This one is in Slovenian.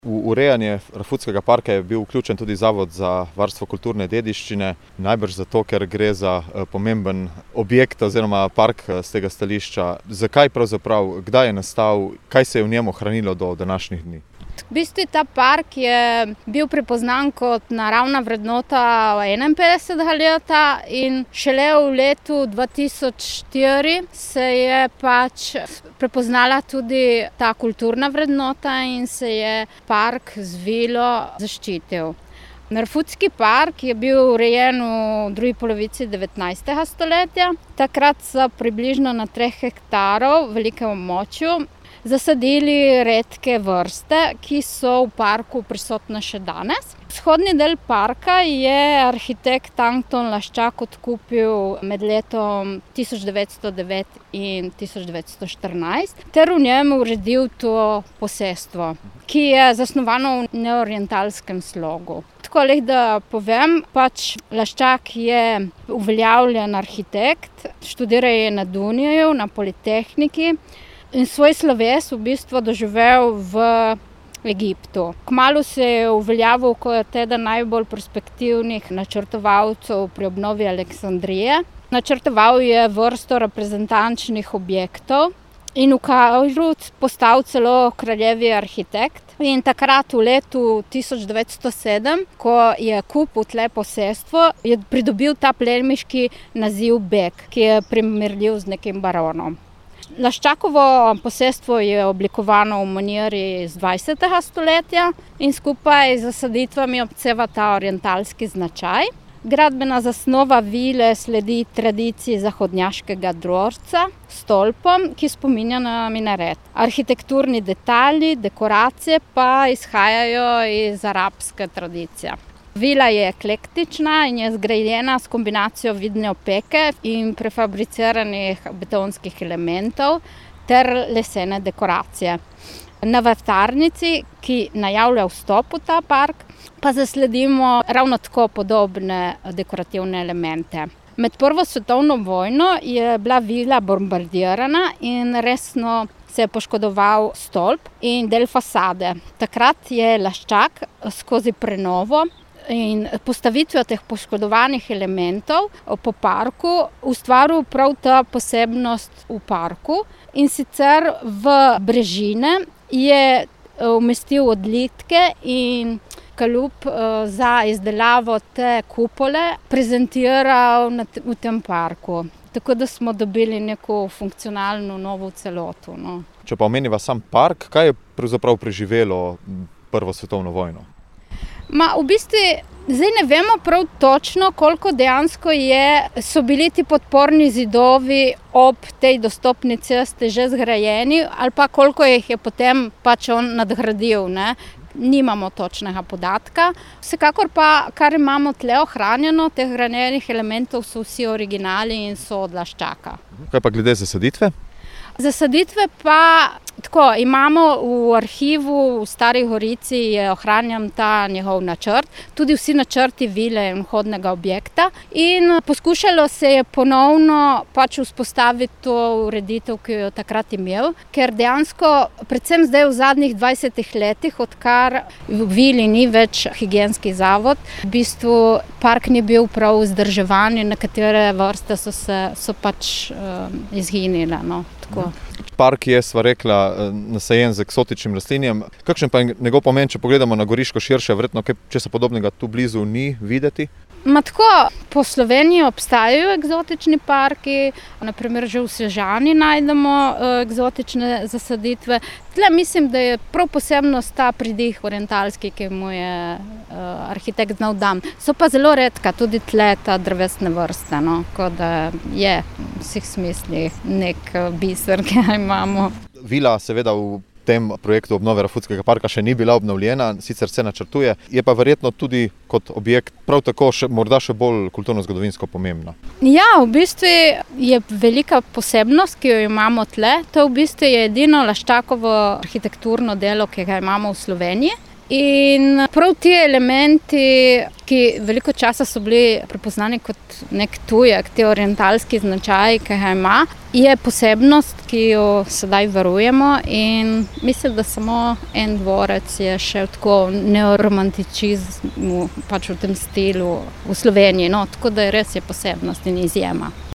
V urejanje Rafutskega parka je bil vključen tudi Zavod za varstvo kulturne dediščine, najbrž zato, ker gre za pomemben objekt oziroma park z tega stališča. Zakaj pravzaprav, kdaj je nastal, kaj se je v njem ohranilo do današnjih dni? V bistvu ta park je bil prepoznan kot naravna vrednota 51. leta in šele v letu 2004 se je prepoznala tudi ta kulturna vrednota in se je park z vilo zaščitil. Rafutski park je bil urejen v drugi polovici 19. stoletja. Takrat so približno na 3 hektarov velikem območju zasadili redke vrste, ki so v parku prisotne še danes. Vzhodni del parka je arhitekt Anton Laščak odkupil med letom 1909 in 1914 ter v njem uredil to posestvo, ki je zasnovano v neorientalskem slogu. Tako da povem, Laščak je uveljavljen arhitekt, študiral je na Dunaju, na Politehniki, in svoj sloves v bistvu doživel v Egiptu. Kmalu se je uveljavil kot eden najbolj perspektivnih načrtovalcev pri obnovi Aleksandrije. Načrtoval je vrsto reprezentančnih objektov in v Kairu postal celo kraljevi arhitekt. In takrat v letu 1907, ko je kupil tle posestvo, je pridobil ta plemiški naziv bek, ki je primerljiv z nekim baronom. Laščakovo posestvo je oblikovano v maniri iz 20. stoletja in skupaj z zasaditvami obseva ta orientalski značaj. Gradbena zasnova vile sledi tradiciji zahodnjaškega dvorca s stolpom, ki spominja na minaret. Arhitekturni detajli, dekoracije pa izhajajo iz arabske tradicije. Vila je eklektična in je zgrajena s kombinacijo vidne opeke in prefabriciranih betonskih elementov ter lesene dekoracije. Na vrtarnici, ki najavlja vstop v ta park, pa zasledimo ravno tako podobne dekorativne elemente. Med Prvo svetovno vojno je bila vila bombardirana in resno se je poškodoval stolp in del fasade. Takrat je Laščak skozi prenovo in postavitvijo teh poškodovanih elementov po parku ustvaril prav ta posebnost v parku, in sicer v brežine je umestil odlitke in kalup za izdelavo te kupole prezentiral v tem parku. Tako da smo dobili neko funkcionalno novo celoto. Če pa omeniva sam park, kaj je pravzaprav preživelo Prvo svetovno vojno? V bistvu zdaj ne vemo prav točno, koliko dejansko so bili ti podporni zidovi ob tej dostopni cesti že zgrajeni ali pa koliko jih je potem on nadgradil. Nimamo točnega podatka. Vsekakor pa, kar imamo tle ohranjeno, teh grajenih elementov so vsi originali in so od Laščaka. Kaj pa glede zasaditve? Zasaditve pa tako, imamo v arhivu v Stari Gorici je ohranjen ta njegov načrt, tudi vsi načrti vile in vhodnega objekta, in poskušalo se je ponovno vzpostaviti to ureditev, ki jo takrat imel, ker dejansko, predvsem zdaj v zadnjih 20 letih, odkar v vili ni več higienski zavod, v bistvu park ni bil prav vzdrževan in nekatere vrste so izginile. Park je, sva rekla, nasajen z eksotičnim rastlinjem. Kakšen pa je njegov pomen, če pogledamo na Goriško širše, verjetno česa podobnega tu blizu ni videti? Po Sloveniji obstajajo eksotični parki, naprimer že v Sežani najdemo eksotične zasaditve. Tle mislim, da je prav posebnost ta pridih orientalski, ki mu je arhitekt znal dati. So pa zelo redka tudi tle ta drevesne vrste, kot da je v vseh smislih nek biser, ki ga imamo. Vila seveda v tem projektu obnove Rafutskega parka še ni bila obnovljena, sicer se načrtuje, je pa verjetno tudi kot objekt prav tako morda še bolj kulturno-zgodovinsko pomembna. Ja, v bistvu je velika posebnost, ki jo imamo tle. To v bistvu je edino Laščakovo arhitekturno delo, ki ga imamo v Sloveniji. In prav ti elementi, ki veliko časa so bili prepoznani kot nek tujek, ti orientalski značaj, ki ga ima, je posebnost, ki jo sedaj varujemo, in mislim, da samo en dvorec je še tako neoromantičizmu, pač v tem stilu v Sloveniji, no, tako da res je posebnost in izjema.